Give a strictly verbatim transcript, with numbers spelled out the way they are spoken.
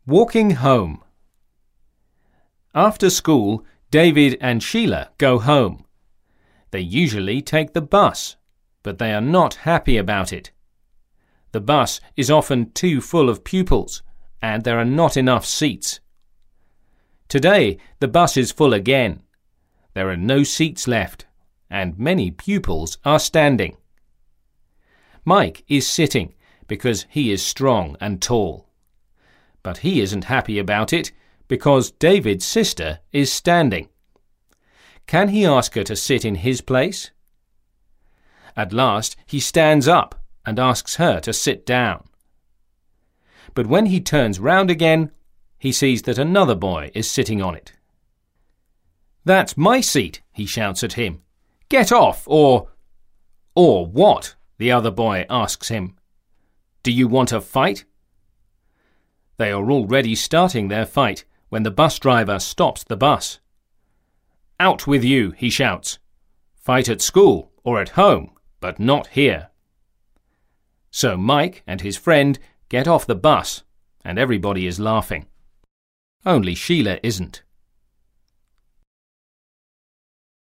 Walking home. After school, David and Sheila go home. They usually take the bus, but they are not happy about it. The bus is often too full of pupils, and there are not enough seats. Today, the bus is full again. There are no seats left, and many pupils are standing. Mike is sitting because he is strong and tall. But he isn't happy about it because David's sister is standing. Can he ask her to sit in his place? At last he stands up and asks her to sit down. But when he turns round again, he sees that another boy is sitting on it. "That's my seat," he shouts at him. "Get off, or—" "Or what?" the other boy asks him. "Do you want a fight?" They are already starting their fight when the bus driver stops the bus. "Out with you," he shouts. "Fight at school or at home, but not here." So Mike and his friend get off the bus, and everybody is laughing. Only Sheila isn't.